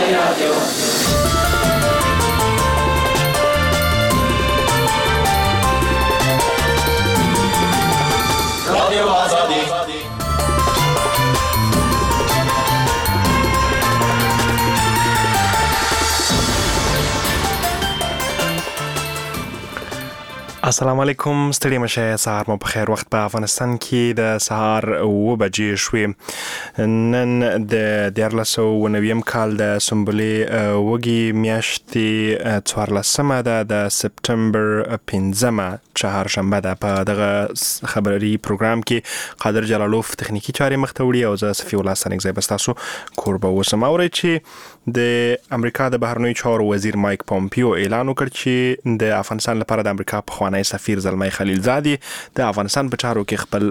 السلام علیکم، ستړي مشه. سهار مو په خیر. وخت په افغانستان کې د سهار 9 بجې شوې. نن د 1490 کال د سنبلې وږي میاشتې 14مه ده د سپتمبر 15مه چهارشنبه ده. په دغه خبري پروګرام کې قادر جلالوف تخنیکی چارې مخته وړي او زه صفی الله سنگزی بس تاسو کوربه وسم. اورئ چې د امریکا د بهرنیو چارو وزیر مایک پومپیو اعلان وکړ چې د افغانستان لپاره د امریکا پخوانی سفیر زلمي خلیلزادي د افغانستان په چارو کې خپل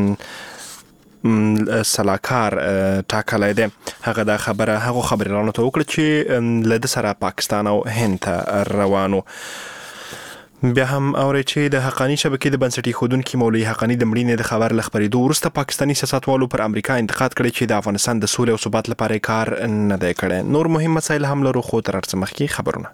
سلاکار ټاکلی دی. هغه دا هغه خبرونه ته وکړه چې له د سره پاکستان او هند ته روانو. بیا هم اوري چې د حقانی شبکې د بنسټي خودونکو مولوی حقانی د مړینې د خبر لخبرېدو وروسته پاکستانی سیاستوالو پر امریکا انتقاد کړی چې د افغانستان د سولې او ثبات لپاره کار نه دی کړی. نور مهم مسایل هم لرو، خو تر څه مخکې خبرونه.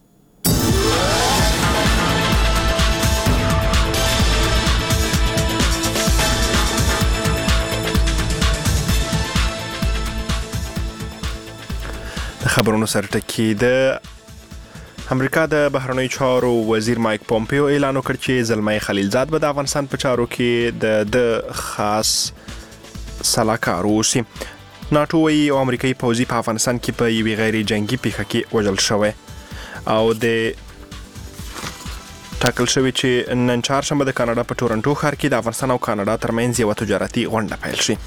خبرونو سره ټکی د امریکا د بهرنیو چارو وزیر مایک پومپیو اعلان وکړ چې زلمي خلیلزاد به د افغانستان په چارو کې د خاص سلاکار اوسي. ناتو وایي او امریکایي پوځي په افغانستان کې په یوې غیر جنگي پیښه کې وژل شوی او د ټاکل شوی چې نن چهارشنبه د کاناډا په ټورنټو ښار کې د افغانستان او کاناډا ترمنځ یو تجارتي غونډه پیل شي.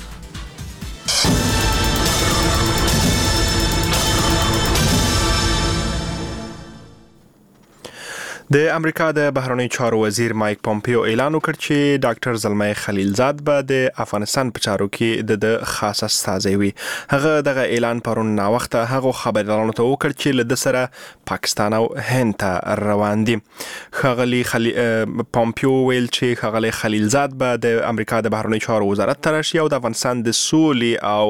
د امریکا د بهرنیو چارو وزیر مایک پومپیو اعلان وکړ چې ډاکټر زلمي خلیلزاد به د افغانستان په چارو کې د خاص استازی وي. هغه دغه اعلان پرون ناوخته هغه خبرونه ته وکړ چې له سره پاکستان او هند ته روان دي. خغلی پومپیو ویل چې خغلی خلیلزاد به د امریکا د بهرنیو چارو وزارت ته راشي او د افغانستان د سولې او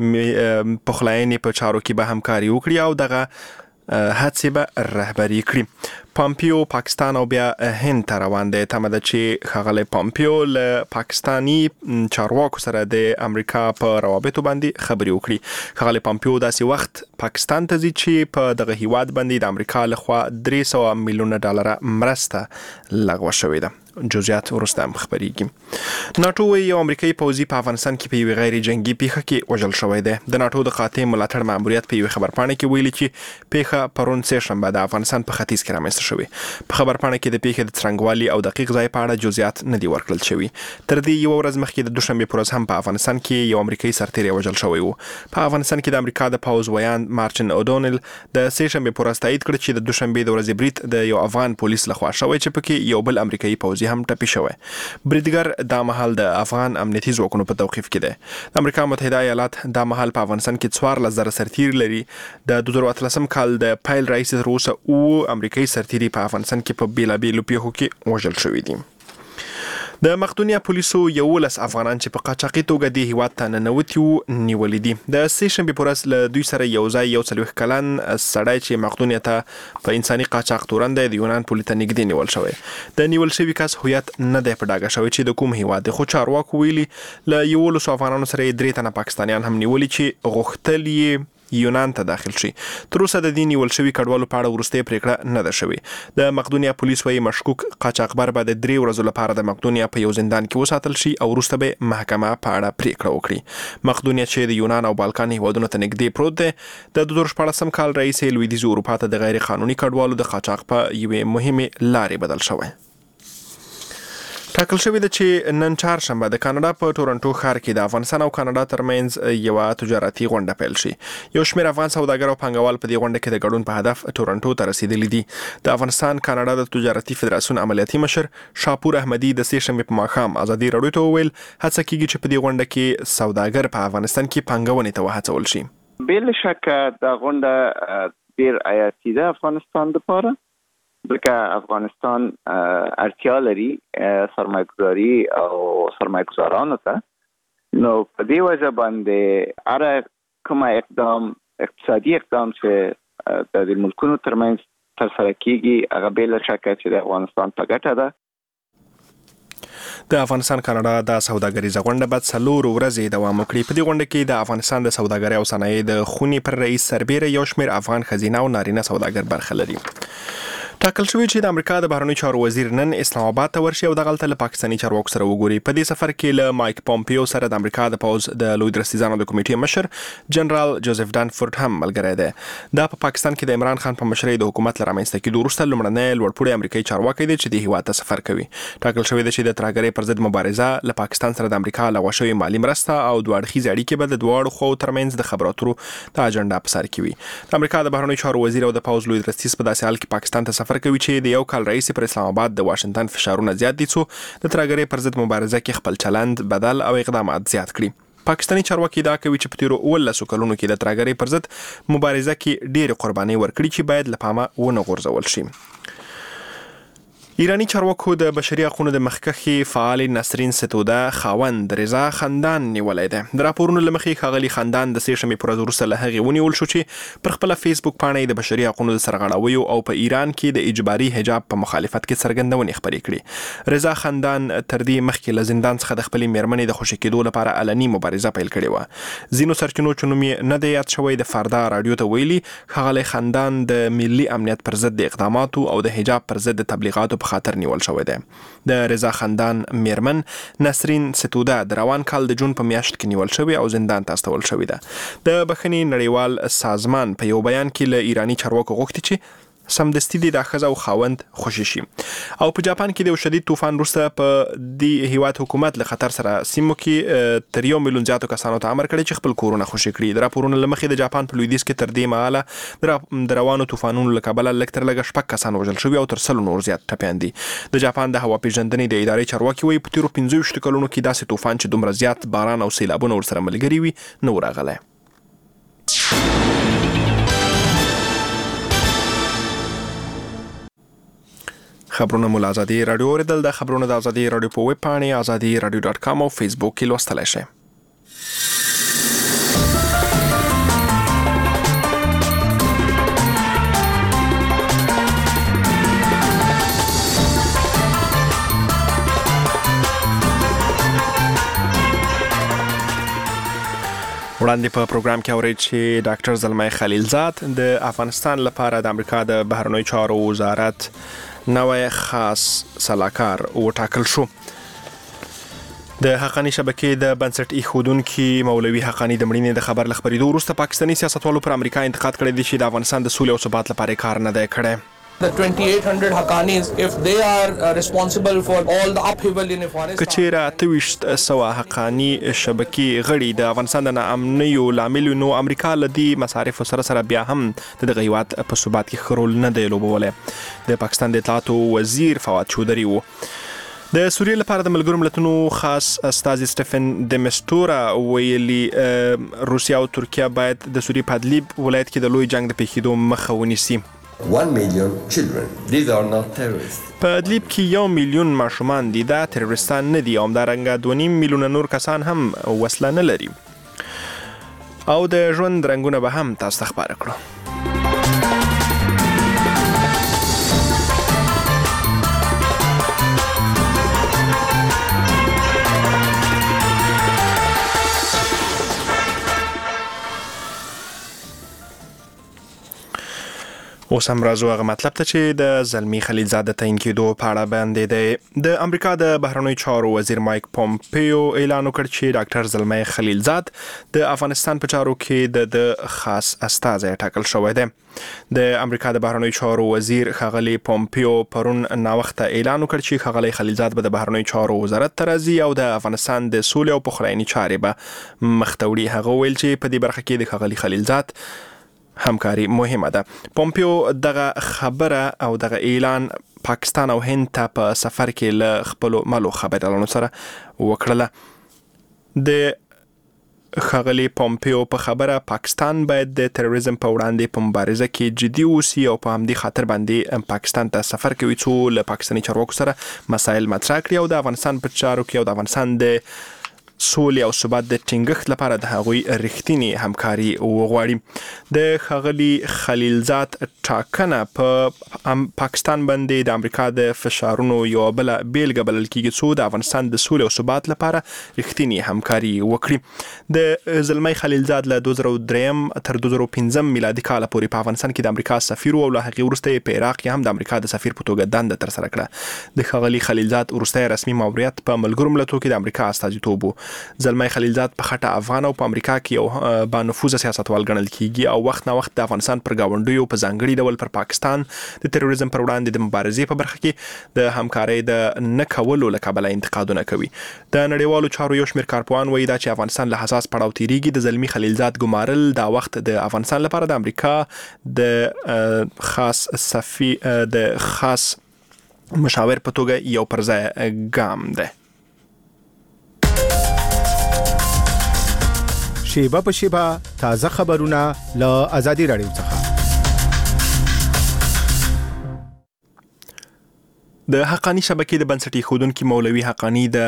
پخلاینې په چارو کې به همکاري وکړي او دغه هڅې به رهبري کړي. پومپیو پاکستان او بیا هند ته روان دی. تمه ده چې خغلی پومپیو له پاکستانی چارواکو سره د امریکا په روابطو باندې خبرې وکړي. خغلی پومپیو داسې وخت پاکستان ته ځي چې په دغه هیواد باندې د امریکا لخوا 300 میلیونه ډالر مرسته لغوه شوې ده. جزئیات وروسته هم خبرېږي. ناتو وایي یو امریکایي پوځي په افغانستان کې په یوې غیر جنگي پیښه کې وژل شوی دی. د ناتو د قاطع ملاتړ ماموریت په یوې خبرپاڼه کې ویلي چې پیښه پرون سه شنبه د افغانستان په ختیځ کې رامنځته شوې. په خبرپاڼه کې د پیښې د څرنګوالي او دقیق ځای په اړه جزئیات نه دي ورکړل شوي. تر دې یو ورځ مخکې د دوشنبه پر ورځ هم په افغانستان کې یو امریکایي سرتیری وژل شوی و. په افغانستان کې د امریکا د پوځ ویان مارچن اودونل د سه شنبه پر ورځ تایید کړ چې د دوشنبه د ورځې برید د یو افغان پولیس لخوا شوی چې پکې یو بل امریکایي پوځي هم ټپي شوی. بریدګر دا مهال د افغان امنیتي ځواکونو په توقیف کې دی. د امریکا متحده ایالات دا مهال په افغانستان کې 14,000 سرتیري لري. د 2013 کال د پایل رئیس تر اوسه او امریکایي سرتیري په افغانستان کې په بیلابیلو پیښو کې وژل شوي دي. د مقدونیا پولیسو 11 افغانان چې په قاچاقي توګه د هیواد ته ننوتي وو نیولې دي. د سه شنبه پر ورځ له دوی سره یو ځای یو 40 کلن سړی چې مقدونیا ته په انساني قاچاق تورن دی د یونان پولیس ته نږدې نیول شوی. د نیول شوی کس هویت نه دی په ډاګه شوی چې د کوم هیواد دی، خو چارواکو ویلي له 11 افغانانو سره 3 تنه پاکستانیان هم نیولي چې غوښتل یې یونان ته داخل شي. تر اوسه د دې نیول شوي کډوالو په اړه وروستۍ پریکړه نه ده شوې. د مقدونیا پولیس وايي مشکوک قاچاقبر به د 3 ورځو لپاره د مقدونیا په یو زندان کې وساتل شي او وروسته به محکمه په اړه پریکړه وکړي. مقدونیا چې د یونان او بالکان هیوادونو ته نږدې پروت دی، د 2014 کال رئیس لویدیځ اروپا ته د غیر قانوني کډوالو د قاچاق په یوې مهمه لارې بدل شوی. ټاکل شوی ده چې نن چهارشنبه د کاناډا په ټورنټو ښار کې د افغانستان او کاناډا ترمنځ یو تجارتي غونډه پیل شي. یو شمېر افغان سوداګر او پانګوال په دې غونډه کې د ګډون په هدف ټورنټو ته رسیدلي دي. د افغانستان کاناډا د تجارتي فدراسیون عملیاتي مشر شاپور احمدي د سه شنبه په ماښام ازادي راډیو ته وویل هڅه کیږي چې په دې غونډه کې سوداګر په افغانستان کې پانګونې ته وهڅول شي. بل شک د غونډه ډیر حیاتي ده افغانستان لپاره، ځکه افغانستان اړتیا لري سرمایه‌ګذاري او سرمایه‌ګذارانو ته. نو په دې وجه باندې هر کوم اقدام اقتصادي اقدام چې د ملکونو ترمنځ ترسره کیږي هغه بل شکه چې د افغانستان په ګټه ده. د افغانستان کاناډا د سوداګریزه غونډه بعد 4 ورځې دوام وکړي. په دې غونډه کې د افغانستان د سوداګرۍ او صنایع د خونې پر رئیس سربېره یو شمېر افغان ښځینه او نارینه سوداګر برخه لري. ټاکل شوی چې د امریکا د بهرنیو چارو وزیر نن اسلام آباد ته ورشي او د غلطه له پاکستاني چارواکو سره وګوري. په دې سفر کې له مایک پومپیو سره د امریکا د پوز د لوی درستیزانو د کمیټې مشر جنرال جوزف دانفورد هم ملګری دی. دا په پاکستان کې د عمران خان په مشرۍ د حکومت لرامنځته کېدو وروسته لومړنی لوړپوړی امریکایي چارواکی دی چې د هیواد ته سفر کوي. ټاکل شوی دی چې د ترهګرۍ پر ضد مبارزه له پاکستان سره د امریکا لغوه شوی مالی مرسته او دوه اړخیزې اړیکې به د دواړو خواو ترمنځ د خبرو اترو د اجنډا په سر کې وي. د امریکا د بهرنیو چارو وزیر او د پوز لوی درستیز په داسې حال کې پاکستان ته سفر کوي چې د یو کال رئیس پر اسلام آباد د واشنگټن فشارونه زیات دي څو د ترهګرۍ پر ضد مبارزه کې خپل چلند بدل او اقدامات زیات کړي. پاکستاني چارواکي دا کوي چې په تیرو 19 کلونو کې د ترهګرۍ پر ضد مبارزه کې ډېر قرباني ورکړي چې باید له پامه ونه غورځول شي. ایرانی چارواکو د بشري حقوقو د مخکښې فعال نسرین ستوده خاوند رضا خندان نیولای دی. د راپورونو له مخې ښاغلي خندان د 3 شنبې پر ورځ وروسته له هغې ونیول شو چې پر خپله فیسبوک پاڼه د بشري حقوقو د سرغړاویو او په ایران کې د اجباري حجاب په مخالفت کې څرګندونې خپرې کړې. رضا خندان تر دې مخکې له زندان څخه د خپلې میرمنې د خوشي کېدو لپاره علني مبارزه پیل کړې وه. ځینو سرچینو چې نوم یې نه دی یاد شوی د فردا راډیو ته ویلي ښاغلی خندان د ملي امنیت پر ضد د اقداماتو او د حجاب پر ضد د تبلیغاتو په خاطر نیول شوی. د رضا خندان میرمن نسرین ستوده د روان کال د جون په میاشت کې نیول شوی او زندان ته استول شوی ده. د بخښنې نړیوال سازمان په یو بیان کې له ایرانی چارواکو غوښتي چې سمدستي د ښځه او خاوند خوشي شي. او په جاپان کې د شدید طوفان وروسته په دې هیواد حکومت له خطر سره سیمو کې تر 1 میلیون زیاتو کسانو ته امر کړی چې خپل کورونه خوشي کړي. د راپورونو له مخې د جاپان په لویدیځ کې تر دې مهاله د روانو طوفانونو له کبله لږ تر لږه 6 کسان وژل شوي او تر 100 نور زیات ټپیان دي. د جاپان د هوا پیژندنې د ادارې چارواکي وایي په تیرو 25 کلونو کې داسې طوفان چې دومره زیات باران او سیلابونه ورسره ملګري وي نه و راغلی. خبرونه مو له ازادي راډیو اوریدل. د خبرونه د ازادي راډیو په ویب پاڼې azadi.radio.com او فیسبوک کې لوستلی شئ. وړاندې په پروګرام کې اورئ چې ډاکټر زلمي خلیلزاد د افغانستان لپاره د امریکا د بهرنیو چارو وزارت نوی خاص سلاکار وټاکل شو. د حقانی شبکې د بنسټ ایښودونکي مولوي حقانی د مړینې د خبر له خپرېدو وروسته پاکستاني سیاستوالو پر امریکا انتقاد کړی دی چې د افغانستان د سولې او ثبات لپاره کار نه دی کړی. The 2800 Haqqanis, if they are responsible for all the upheaval in Afghanistan. کچېره 2800 حقانی شبکې غړي د افغانستان د ناامنیو لامل نو امریکا لدی مصارف سره بیا هم د غیوات په ثبات کې خرول نه دی لوبوله. د پاکستان د اطلاعاتو وزیر فواد چودري وو. د سوریې لپاره د ملګرو ملتونو خاص استاذ سټیفن دمستورا ویلي روسیا او ترکیه باید د سوریې په ادلیب ولایت کې د لوی جنگ د پیښېدو مخه ونیسي. 1 million children. These are not terrorists. په ادلیب کې 1 میلیون ماشومان دي، دا تروریستان نه دي. همدارنګه 2.5 میلیونه نور کسان هم وسله نه لري. او د ژوند رنګونه به هم تاسو ته خبره کړو. اوس هم راځو هغه مطلب ته چې د زلمي خلیلزاد د تعین کېدو په اړه باندې دی. د امریکا د بهرنیو چارو وزیر مایک پومپیو اعلان وکړ چې ډاکټر زلمي خلیلزاد د افغانستان په چارو کې د خاص استازی ټاکل شوی دی. د امریکا د بهرنیو چارو وزیر ښاغلی پومپیو پرون ناوخته اعلان وکړ چې ښاغلی خلیلزاد به د بهرنیو چارو وزارت ته راځي او د افغانستان د سولې او پخلاینې چارې به مخته وړي. هغه ویل چې په دې برخه کې د ښاغلی خلیلزاد همکاري مهمه ده. پومپیو دغه خبره او دغه اعلان پاکستان او هند ته په سفر کې له خپلو ملو خبريالانو سره وکړله. د ښاغلي پومپیو په خبره پاکستان باید د تروریزم په وړاندې په مبارزه کې جدي اوسي او په همدې خاطر باندې پاکستان ته سفر کوي څو له پاکستاني چارواکو سره مسایل مطرح کړي او د افغانستان په چارو کې او د افغانستان د سولې او ثبات د ټینګښت لپاره د هغوی رښتینی همکاري وغواړي. د ښاغلي خلیلزاد ټاکنه په پاکستان باندې د امریکا د فشارونو یو بل بیلګه بلل کیږي څو د افغانستان د سولې او ثبات لپاره رښتینی همکاري وکړي. د زلمی خلیلزاد له 2003 تر 2015 میلادي کال پورې په افغانستان کې د امریکا سفیر او له هغې وروسته په عراق کې هم د امریکا د سفیر په توګه دنده ترسره کړه. د ښاغلي خلیلزاد وروستی رسمي ماموریت په ملګرو ملتونو کې د امریکا استازیتوب و. زلمی خلیلزاد په خټه افغان او په امریکا کې یو با نفوذ سیاستوال ګڼل کیږي او وخت نه وخت د افغانستان پر گاونډیو په ځانګړي ډول پر پاکستان د تروریزم پر وړاندې د مبارزې په برخه کې د همکارۍ د نه کولو له کبله انتقادونه کوي. د نړیوالو چارو یو شمېر کارپوهان وایي دا چې افغانستان له حساس پړاو تیریږي. د زلمی خلیلزاد ګمارل دا وخت د افغانستان لپاره د امریکا د خاص مشاور په توګه یو پرځای ګام ده. شیبه په شیبه تازه خبرونه له آزادي رادیو څخه. د حقانی شبکې د بنسټي خودونکو مولوي حقانی د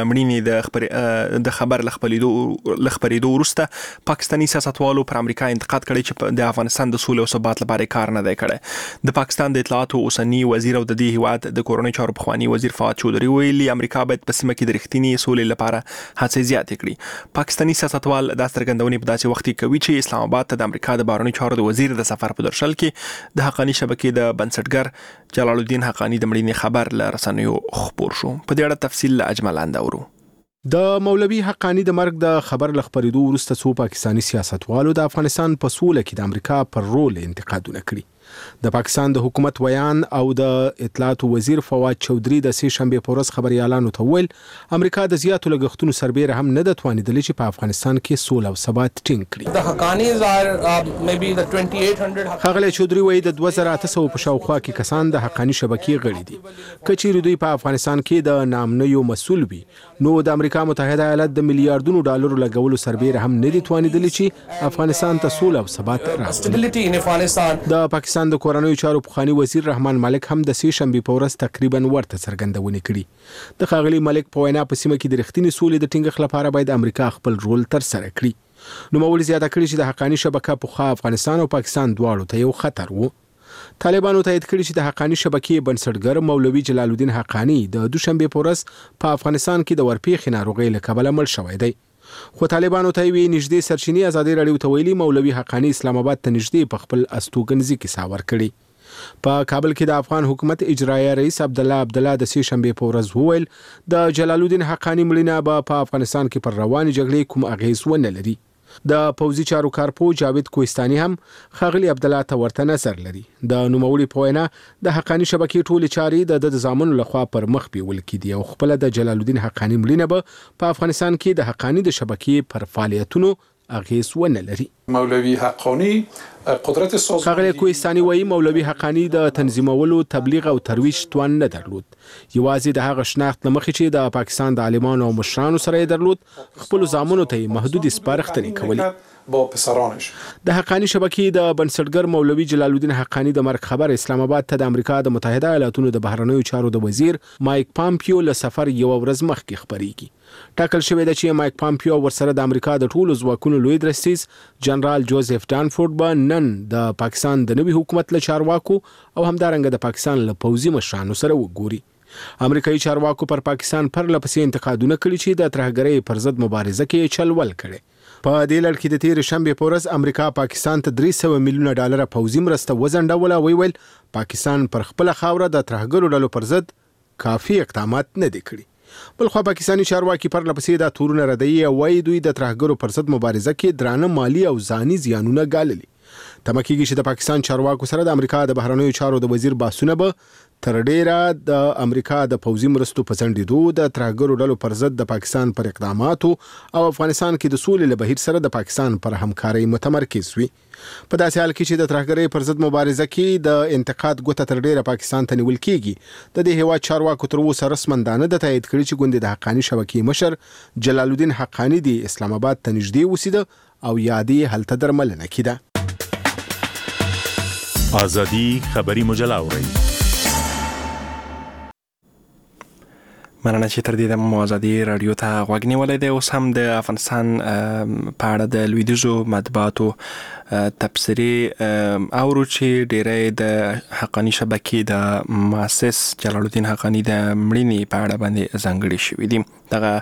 مړینې د خبر لخبرېدو وروسته پاکستانی سیاستوالو پر امریکا انتقاد کړی چې د افغانستان د سولې او ثبات لپاره کار نه دی کړی. د پاکستان د اطلاعات او اوسنی وزیر او د دې هیواد د کورنۍ چارو پخوانی وزیر فواد چودري ویلي امریکا باید په سیمه کې د رښتینی سولې لپاره هڅې زیاتې کړي. پاکستانی سیاستوال دا څرګندونې په داسې وخت کې کوي چې اسلام آباد ته د امریکا د بهرنیو چارو د وزیر د سفر په درشل کې د حقانی شبکې د بنسټګر جلال الدین حقانی د مړینې خبر له رسنیو خبر شو. په دې اړه تفصیل له اجمل اندورو. د مولوي حقانی د مرګ د خبر لخبرېدو وروسته څو پاکستانی سیاستوالو د افغانستان په سوله کې د امریکا پر رول انتقادونه کړي. د پاکستان د حکومت ویان او د اطلاعات وزیر فواد چودري د سې شنبه په ورځ خبريالانو ته ویل امریکا د زیاتو لګښتونو سربېره هم نه د توانیدلې چې په افغانستان کې سوله او ثبات ټینګ کړي. The Haqqanis are maybe the 2800. خغله چودري وایي د 2800 په شاوخوا کې کسان د حقانی شبکې غړي دي. کچېرې دوی په افغانستان کې د نامنیو مسؤل وي نو د امریکا متحده ایالات د میلیارډونو ډالرو لګولو سربېره هم نه دي توانیدلې چې افغانستان ته سوله او ثبات راوړي. د پاکستان د کورنیو چارو پخوانی وزیر رحمان ملک هم د سې شنبه په ورځ تقریبا ورته څرګندونه کړې. د ښاغلي ملک په وینا په سیمه کې د رښتینی سولې د ټینګښت لپاره باید امریکا خپل رول ترسره کړي. نو مولوي زیاته کړي چې د حقانی شبکه په افغانستان او پاکستان دواړو ته یو خطر وو. طالبانو تایید کړي چې د حقانی شبکې بنسټګر مولوي جلال الدین حقانی د دوشنبه په ورځ په افغانستان کې د ورپېښې ناروغۍ له کبله مړ شوی دی. خو طالبانو ته وی نږدې سرچینې آزادي رادیو ته ویلي مولوي حقانی اسلام آباد ته نږدې په خپل استوګنځي کې ساور کړي. په کابل کې د افغان حکومت اجرایه رئیس عبد الله د سې شنبه په ورځ وویل د جلال الدین حقانی مړینه به په افغانستان کې پر روانې جګړې کوم اغیز ونه لري. د پوزي چارو کارپو جاوید کوهستاني هم خاغلی عبد الله ته ورته نظر لري. د نوموړي په وینا د حقانی شبکې ټولې چارې د ځامنو لخوا پر مخ بیول کیدي او خپل د جلال الدین حقانی مړینه به په افغانستان کې د حقانی د شبکې پر فعالیتونو اغیز ونه لري. مولوی حقانی قدرت سازماندهی خاغلی کوهستاني وایي مولوي حقانی د تنظیمولو تبلیغ او ترویج توان نه درلود. یوازې د هغه شناخت لمخې چې د پاکستان د عالمانو او مشرانو سره یې درلود خپل ځامنو ته محدود سپارښتنې کولې. با پسرانش د حقانی شبکې د بنسټګر مولوي جلال الدین حقانی د مرګ خبر اسلام آباد ته د امریکا د متحده ایالاتونو د بهرنیو چارو د وزیر مایک پامپیو له سفر یو ورځ مخکې خبرېږي. ټاکل شوی دی چې مایک پامپیو ورسره د امریکا د ټولو ځواکونو لوی درستیز جنرال جوزف ډانفورد به نن د پاکستان د نوي حکومت له چارواکو او همدارنګه د پاکستان له پوځي مشرانو سره وګوري. امریکایي چارواکو پر پاکستان پر لپسې انتقادونه کړي چې د ترهګرۍ پر ضد مبارزه کې چلول کړي. په دې لړ کې د تیر شنبه په ورځ امریکا پاکستان ته 300 میلیونه ډالر پوځي مرسته وزنډوله. ویل پاکستان پر خپل خاوره د ترهګرو ډلو پر ضد کافي اقدامات نه دي کړي. بلخو پاکستانی چارواکي پر لپسې د تورونه ردی او وای دوی د ترهګرو پر ضد مبارزه کې درانه مالی او ځاني زیانونه ګاللي. تمکیږي چې د پاکستان چارواکو سره د امریکا د بهرنیو چارو د وزیر باسونه به تر ډیره د امریکا د پوځي مرستو په ځنډېدو د ترهګرو ډلو پر ضد د پاکستان پر اقداماتو او افغانستان کې د سولې له بهیر سره د پاکستان پر همکارۍ متمرکز وي. په داسې حال کې چې د ترهګرۍ پر ضد مبارزه کې د انتقاد ګوته تر ډیره پاکستان ته نیول کیږي. د دې هیواد چارواکو تر اوسه رسمندانه د تایید کړي چې ګوندې د حقانی شبکې مشر جلال الدین حقانی د اسلام آباد ته نږدې اوسېده او یادې هلته درملنه کیده. آزادی خبری مجله اورئ. مننه چې تر دې د موازادي رادیو ته غوږ نیولای دی. اوس هم د افغانستان په اړه د لویدیځو مطبوعاتو تبصرې اورو چې ډېری د حقانی شبکې د مؤسس جلال الدین حقانی د مړینې په اړه باندې ځانګړي شوي دي. دغه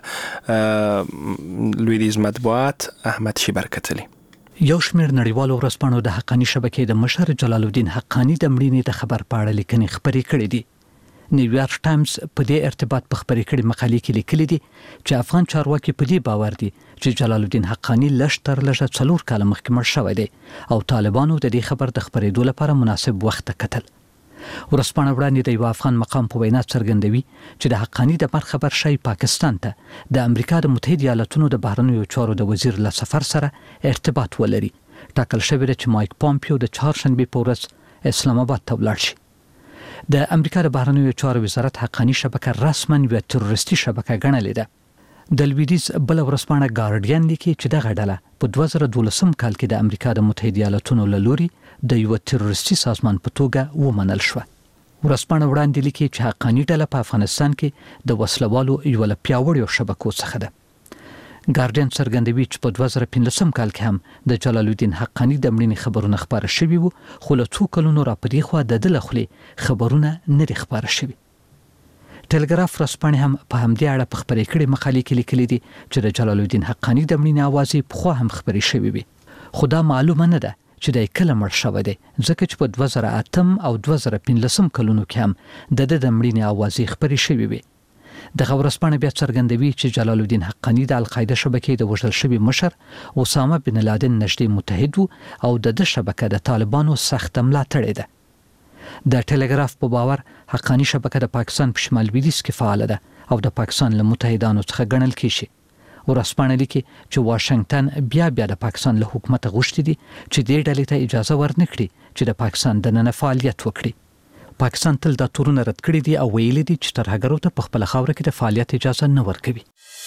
لویدیځ مطبوعات احمد شي برکتلی یو شمېر نړیوالو ورځپاڼو د حقانی شبکې د مشر جلال الدین حقانی د مړینې د خبر په اړه لیکنې خپرې کړې دي. نیویارک ټایمز په دې ارتباط په خبرې کړې مقالې کې لیکلي دي چې افغان چارواکي په دې باور دي چې جلال الدین حقانی لږ تر لږه 4 کاله مخکې مړ شوی دی او طالبانو د دې خبر د خبرېدو لپاره مناسب وخت کتل. ورځپاڼه وړاندې د یو افغان مقام په وینا څرګندوي چې د حقانی د مړ خبر شای پاکستان ته د امریکا د متحده ایالاتونو د بهرنیو چارو د وزیر له سفر سره ارتباط ولري. ټاکل شوی دی چې مایک پامپیو د چهارشنبه په ورځ اسلام آباد ته ولاړ شي. د امریکا د بهرنیو چارو وزارت حقانی شبکه رسماً یو تروریستي شبکه ګڼلې ده. د لویدیځ بل ورځپاڼه ګارډین لیکي چې دغه ډله په 2012 کال کې د امریکا د متحده ایالاتونو له لوري د یو تروریستي سازمان په توګه ومنل شو. ورځپاڼه وړاندې لیکي چې حقانی ډله په افغانستان کې د وسلوالو یو له پیاوړیو شبکو څخه ده. ګارډین څرګندوي چې په 2015 کال کې هم د جلال الدین حقانی د مړینې خبرونه خبره شوي وو، خو له 2 کلونو راپدې خو د دلخلي خبرونه نه لري خبره شوي. ټلګراف ورځپاڼه هم په همدې اړه په خبرې کړې مقالې کې لیکلي دي چې د جلال الدین حقانی د مړینې اوازې په خو هم خبرې شوي وي، خو دا معلومه نه ده چې د کله مړ شوی دی، ځکه چې په 2008 او 2015 کلونو کې هم د مړینې اوازې خبرې شوي وي. دغه ورځپاڼه بیا څرګندوي چې جلال الدین حقانی د القاعده شبکې د وژل شوي مشر اسامه بن لادن نږدې متحد او د شبکې د طالبانو سخت ملاتړی ده. د ټلګراف په باور حقانی شبکه د پاکستان په شمال لویدیځ کې فعال ده او د پاکستان له متحدانو څخه ګڼل کیږي. ورځپاڼه لیکي چې واشنگټن بیا د پاکستان له حکومت غوښتي دي چې دې ډلې ته اجازه ورنکړي چې د پاکستان دننه فعالیت وکړي. پاکستان تل دا تورونه رد کړی دي او ویلي دي چې ترهګرو ته په خپل خاوره کې د فعالیت اجازه نه ورکوي.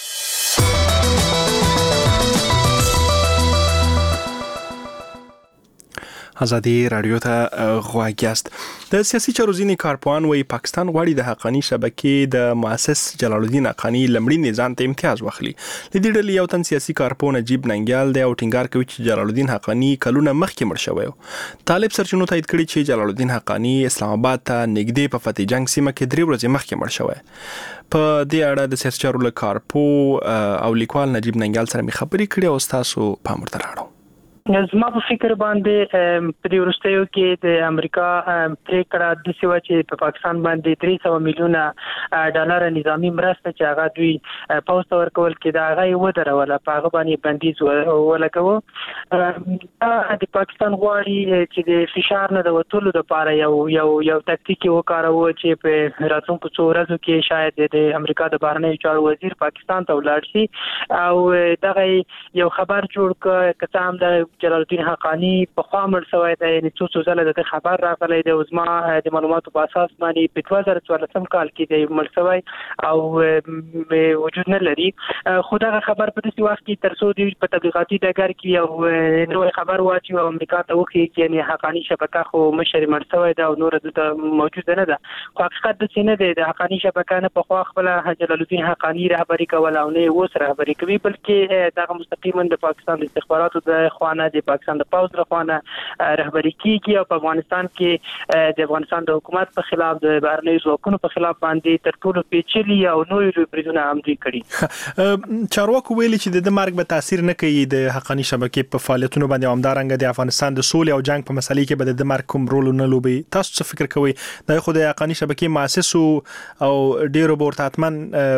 ازادي رادیو ته غوږ یاست. د سیاسي چارو ځینې کارپوهان وايي پاکستان غواړي د حقانی شبکې د مؤسس جلال الدین حقانی لمړي ځان ته امتیاز واخلي. لدې ډلې یو تن سیاسي کارپوه نجیب ننګیال دی او ټینګار کوي چې جلال الدین حقانی کلونه مخکې مړ شوی و. طالب سرچینو تایید کړي چې جلال الدین حقانی اسلام آباد ته نږدې په فتح جنگ سیمه کې 3 ورځې مخکې مړ شوی. په دې اړه د سیاسي چارو له کارپوه او لیکوال نجیب ننګیال سره مې خبرې کړې او تاسو پام ورته راوړم. زما په فکر باندې په دې وروستیو کې د امریکا پریکړه د سیوا چې په پاکستان باندې 300 میلیونه ډالر نظامی مرسته چې هغه دوی پوسټ ورکول کې دا هغه ودروله په هغه باندې بندیز ولګو. د پاکستان غواړي چې د فشار نه د وټولو لپاره یو تکتیک وکاروي چې په راتلونکو څو ورځو کې شاید د امریکا د بهرنیو چارو وزیر پاکستان ته ولاړ شي او دغه یو خبر جوړ کړي هم د جلال الدین حقانی په خوا مړ شوی دی. یعنی څو ځله د خبر راغلی دی او زما د معلوماتو په اساس باندې په 2014 کال کې دی مړ شوی او وجود نه لري. خو دا خبر په دې وخت کې تر څو دی په تبلیغاتي ډګر کې یو نوې خبر واچي او امریکا ته وخی چې یعنی حقانی شبکه خو مشر مړ شوی دی او نور د موجود نه ده. خو حقیقت د سینې دی د حقانی شبکه نه په خوا خپل جلال الدین حقانی رهبری کول او نه اوس رهبری کوي، بلکې دا مستقیما د پاکستان د استخباراتو د خوانه د پاکستان د پوز لخوانه رهبری کیږي او په افغانستان کې د افغانستان د حکومت په خلاف د بهرنیو ځواکونو په خلاف باندې تر ټولو پیچلي او نوې بریدونه هم دوی کړي. چارواکو ویلي چې د مرګ به تاثیر نه کوي د حقانی شبکې په فعالیتونو باندې، همدارنګه د افغانستان د سولې او جنگ په مسلې کې به د مرګ کوم رول نه لوبي. تاسو څه فکر کوئ؟ دا خو د حقانی شبکې مؤسس او ډیرو بورتاتمن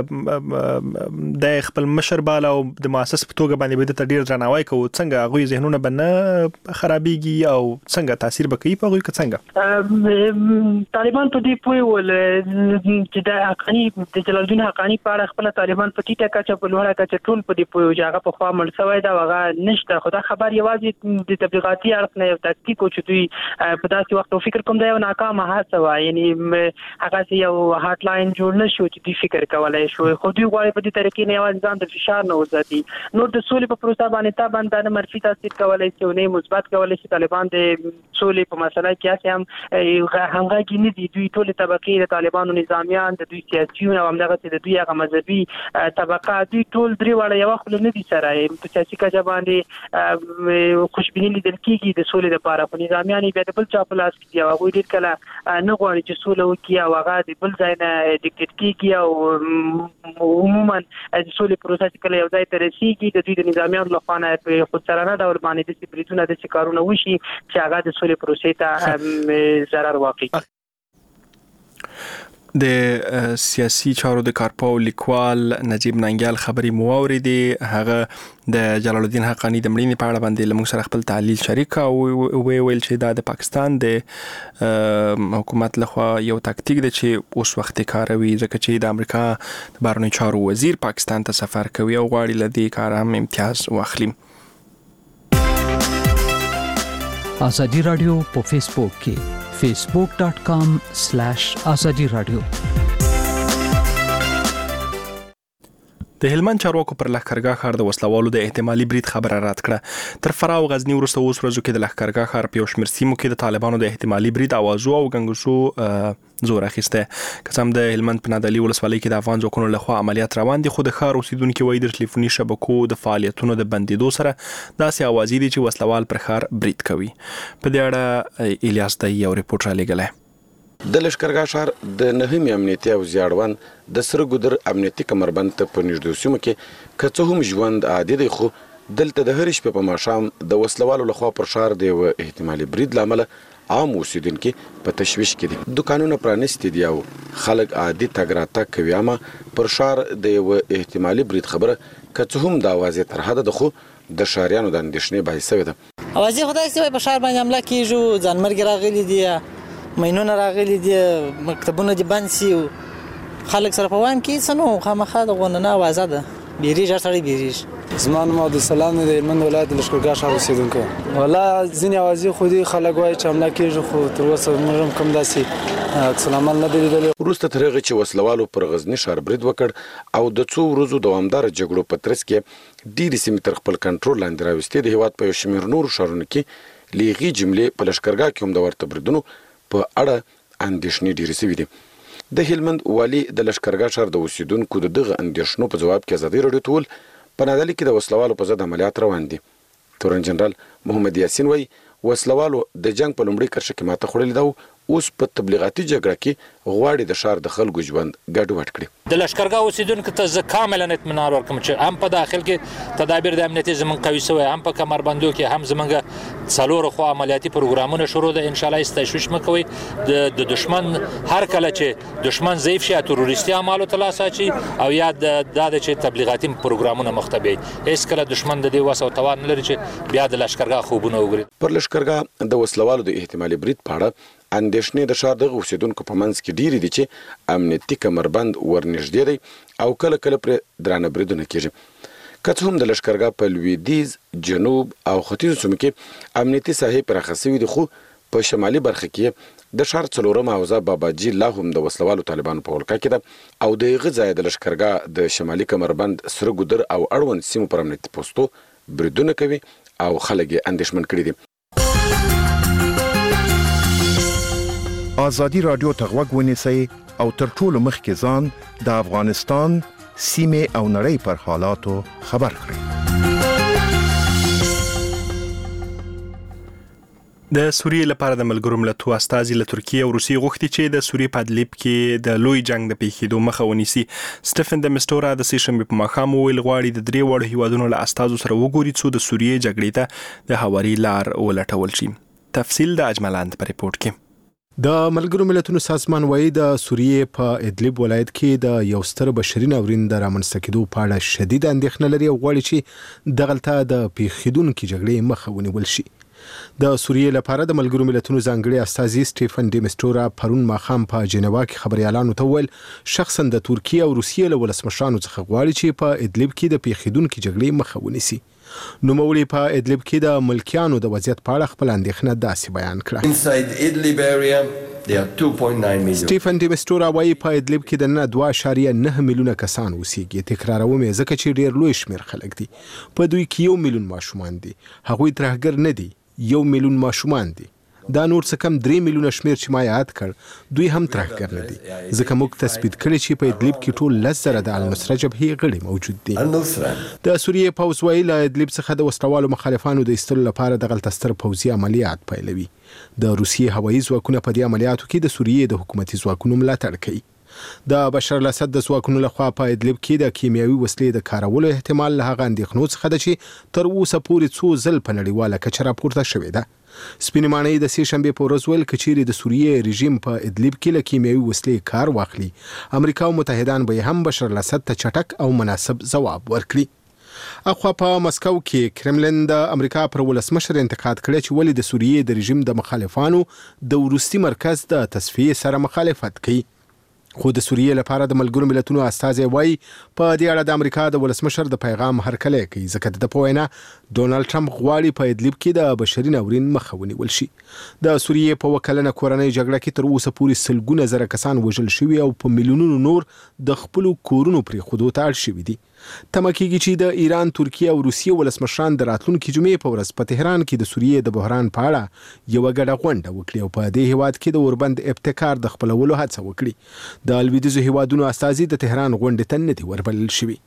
د خپل مشر بالا او د مؤسس په توګه باندې به د ډیر درناوی کوي، څنګه غوي ذهنونه بنه خرابېږي او څنګه تاثیر به کوي په غوي څنګه طالبان په دې پوي ول چې د حقانی د جلال الدین حقانی په اړه خپل طالبان په ټیټه کچه په لوړه کچه ټول په دې پوي چې هغه په خوا مړ شوی دا هغه نشته. خو دا خبر یوازې د تبلیغاتي اړخ نه یو تکتیک او چې دوی په داسې وخت فکر کوم دا یو ناکامه هڅه وه، یعنی هغه یو هاټ لاین جوړ نه شو چې دوی فکر کولای شو. خو دوی غواړي په دې طریقې نه یوازې ځان د فشار نه وساتي، نور د سولې په پروسه باندې تا باندې منفي تاثیر کولای شي او نه مثبت کولای شي. طالبان د سولې په مسله کې هم همغږي نه دي. دوی ټول طبقې د طالبانو نظامیان، د دوی سیاسيون او همدغه د دوی هغه مذهبي طبقه، دوی ټول درې واړه یو خپل نه دي سره په سیاسي کچه باندې خوشبیني لیدل کېږي د سولې لپاره. په نظامیان بیا د بل چا په لاس کې دي او هغوی ډېر کله نه غواړي چې سوله وکړي او هغه د بل ځای نه ډیکټیټ کېږي او عموما د سولې پروسه چې کله یو ځای ته رسېږي د دوی د نظامیانو لخوا نه په خودسرانه ډول باندې داسې بریدونه داسې کارونه وشي چې هغه د سولې پروسې ته ضرر واقع کړي. د سیاسي چارو د کارپاو لیکوال نجیب ننګیال خبرې مو واورېدې. هغه د جلال الدین حقانی د مړینې په اړه باندې له موږ سره خپل تحلیل شریک او ویل چې دا د پاکستان د حکومت لخوا یو تاکتیک دی چې اوس وخت کاروي، ځکه چې د امریکا د بهرنیو چارو وزیر پاکستان ته سفر کوي او غواړي له دې کار هم امتیاز واخلي. ازادي رادیو په فیسبوک کې facebook.com/azadi radio. د هلمند چارواکو پر لښکرګاه ښار د وسلوالو د احتمالي برید خبره رد کړه. تر فراه او غزنی وروسته اوس ورځو کې د لښکرګاه ښار په یو شمېر سیمو کې د طالبانو د احتمالي برید اوازو او ګنګوسو زور اخیسته. قسم د هلمند په نادعلي ولسوالۍ کې د افغان ځواکونو لخوا عملیات روان دي، خو د ښار اوسیدونکو وایي د ټلیفوني شبکو د فعالیتونو د بندیدو سره داسې اوازې دي چې وسلوال پر ښار برید کوي. په دې اړه الیاس د یو ریپورت را لېږلی. د لښکرګاه ښار د نهمې امنیتي او زیاړوان د سره ګودر امنیتي کمربند ته په نږدې سیمو کې که څه هم ژوند عادي دی، خو دلته د هرې شپې په ماښام د وسلوالو لخوا پر ښار د یوه احتمالي برید له امله عام اوسیدونکي په تشویش کې دي. دکانونه پرانیستي دي او خلک عادي تګ راتګ کوي، اما پر ښار د یوه احتمالي برید خبره که څه هم د اوازې تر حده ده، خو د ښاریانو د اندېښنې باعث شوې ده. اوازې خو داسې وایي په ښار باندې حمله کېږي، ځانمرګي راغلي دي، ماینونه راغلي دي، مکتبونه دي بند شي، خلک سره په وایم کې څه نو خامخا د غونډه اوازه ده، بیریږي هر سړی بیریږي. زما نوم عبدالسلام دی، د هلمند ولایت د لښکرګاه ښار اوسېدونکی یم. والله ځینې اوازې خو دي خلک وایي چې حمله کېږي، خو تر اوسه موږ هم کوم داسې عکس العمل نه دی لیدلی. وروسته تر هغې چې وسلوالو پر غزني ښار برید وکړ او د څو ورځو دوامداره جګړو په ترڅ کې ډېرې سیمې تر خپل کنټرول لاندې راوستې، د هېواد په یو شمېر نورو ښارونو کې له هغې جملې په لښکرګاه کې هم د ورته بریدونو په اړه اندېښنې ډېرې شوي دي. د هلمند والي د لښکرګاه ښار د اوسیدونکو د دغه اندېښنو په ځواب کې ازادي راډیو ته وویل په نادعلي کې د وسلوالو په ضد عملیات روان دي. تورن جنرال محمد یاسین وایي وسلوالو د جنگ په لومړۍ کرښه کې ماته خوړلې ده، اوس په تبلیغاتي جګړه کې غواړي د ښار د خلکو ژوند ګډوډ کړي. د لښکرګاه اوسیدونکو ته زه کاملا اطمینان ورکوم چې هم په داخل کې تدابیر د امنیتي زموږ قوي شوی، هم په کمربندو کې هم زموږ څلورو خوا عملیاتي پروګرامونه شروع ده. انشاءالله هیڅ تشویش مه کوئ. د دشمن هر کله چې دشمن ضعیف شي تروریستي اعمالو ته لاس اچي او یا دا چې تبلیغاتي پروګرامونه مخ ته بیایي، هیڅ کله دشمن د دې وس او توان نه لري چې بیا د لښکرګاه خوبونه وګوري. پر لښکرګاه د وسلوالو د احتمالي برید په اړه اندېښنې د ښار دغه اوسیدونکو په منځ کې ډېرې دي چې امنیتي کمربند ورنږدې دی او کله کله پرې درانه بریدونه کېږي. که څه هم د لښکرګاه په لویدیځ، جنوب او ختیځو سیمو کې امنیتي ساحې پراخه شوي دي، خو په شمالي برخه کې د ښار څلورمه حوزه باباجي لا هم د وسلوالو طالبانو په ولکه کې ده او د هغه ځای د لښکرګاه د شمالي کمربند سره ګودر او اړوند سیمو پر امنیتي پوستو بریدونه کوي او خلک یې اندېښمن کړي دي. ازادي رادیو ته غوږ ونیسئ او تر ټولو مخکې ځان د افغانستان سیمې او نړۍ پر حالاتو خبر کړئ. د سوریې لپاره د ملګرو ملتونو استازي له ترکیه او روسیې غوښتي چې د سوریې په ادلب کې د لوی جنگ د پیښېدو مخه ونیسي. سټیفن د مستورا د سې شنبې په ماښام ویل غواړي د درې وړو هیوادونو له استازو سره وګوري څو د سوریې جګړې ته د هواري لار ولټول شي. تفصیل د اجملاند په ریپورت کې. د ملګرو ملتونو سازمان وایي د سوریې په ادلب ولایت کې د یو ستر بشري ناورین د رامنځته کېدو په اړه شدید اندېښنه لري او غواړي چې دغلته د پیښېدونکو جګړې مخه ونیول شي. د سوریې لپاره د ملګرو ملتونو ځانګړي استازي سټیفن ډي مستورا پرون ماښام په جنیوا کې خبريالانو ته وویل شخصا د ترکیه او روسیې له ولسمشرانو څخه غواړي چې په ادلب کې د پیښېدونکو جګړې مخه ونیسي. نوموړي په ادلب کې د ملکیانو د وضعیت په اړه خپل اندېښنه داسې بیان کړه. Inside Idlib area There are 2.9 million. سټیفن ډیمسټورا وایي په ادلب کې د نه 2.9 میلیونه کسان اوسېږي. تکراروم یې ځکه چې ډېر لوی شمېر خلک دي. په دوی کې 1 میلیون ماشومان دي. هغوی ترهګر نه دي. 1 میلیون ماشومان دي. دا نور څه کم 3 میلیونه شمېر چې ما یاد کړ دوی هم ترهګر نه دي. ځکه موږ تثبیت کړی چې په ادلب کې ټول 10,000 د النصره جبهې غړي موجود دي. د سوریې پوځ وایي له ادلب څخه د وسلوالو مخالفانو د ایستلو لپاره د غلطستر پوځي عملیات پیلوي. د روسیې هوایي ځواکونه په دې عملیاتو کې د سوریې د حکومتي ځواکونو ملاتړ کوي. د بشار الاسد د ځواکونو لخوا په ادلب کې د کیمیاوي وسلې د کارولو احتمال له هغه اندېښنو څخه ده چې تر اوسه پورې څو ځل په نړیواله کچه راپورته شوې ده. سپینې ماڼۍ د سې شنبې په ورځ ویل که چیرې د سوریې رژیم په ادلب کې له کیمیاوي وسلې کار واخلي امریکا او متحدان به هم بشار الاسد ته چټک او مناسب ځواب ورکړي. اخوا په مسکو کې کرملین د امریکا پر ولسمشر انتقاد کړی چې ولې د سوریې د رژیم د مخالفانو د وروستي مرکز د تصفیې سره مخالفت کوي. خو د سوریې لپاره د ملګرو ملتونو استازی وایي په دې اړه د امریکا د ولسمشر د پیغام هرکلی کوي ځکه د په وینا ډونالد ټرمپ غواړي په ادلب کې د بشري ناورین مخه ونیول شي. د سوریې په وکلنه کورنۍ جګړه کې تر اوسه پورې سلګونه زره کسان وژل شوي او په میلیونونو نور د خپلو کورونو پرېښودو ته اړ شوي دي. تمه کېږي چې د ایران، ترکیه او روسیې ولسمشران د راتلونکي جمعې په ورځ په تهران کې د سوریې د بحران په اړه یوه ګډه غونډه وکړي او په دې هیواد کې د اوربند ابتکار د خپلولو هڅه وکړي. د لویدیځو هیوادونو استازي د تهران غونډې ته نه دي وربلل شوي.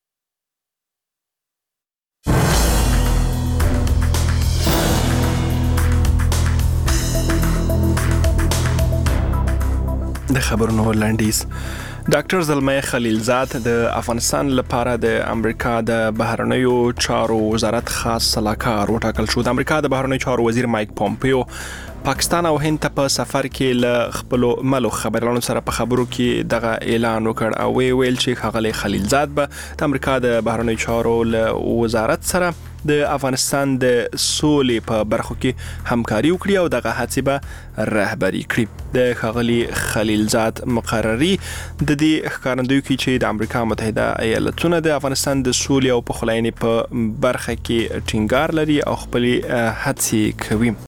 د خبرونو لنډیز. ډاکټر زلمه خلیلزاد د افغانستان لپاره د امریکا د بهرنیو چارو وزارت خاص سلاکار وټاکل شو. د امریکا د بهرنیو چارو وزیر مایک پومپیو پاکستان او هند ته په سفر کې له خپل ملو خبرلانو سره په خبرو کې دغه اعلان وکړ او ویل چې ښاغلی خلیلزاد به د امریکا د بهرنیو چارو وزارت سره د افغانستان د سولې په برخو کې همکاري وکړي او دغه هڅې به رهبري کړي. د ښاغلي خلیلزاد مقرري د دې ښکارندوی کوي چې د امریکا متحده ایالتونه د افغانستان د سولې او پخلاینې په برخه کې ټینګار لري او خپلې هڅې کوي.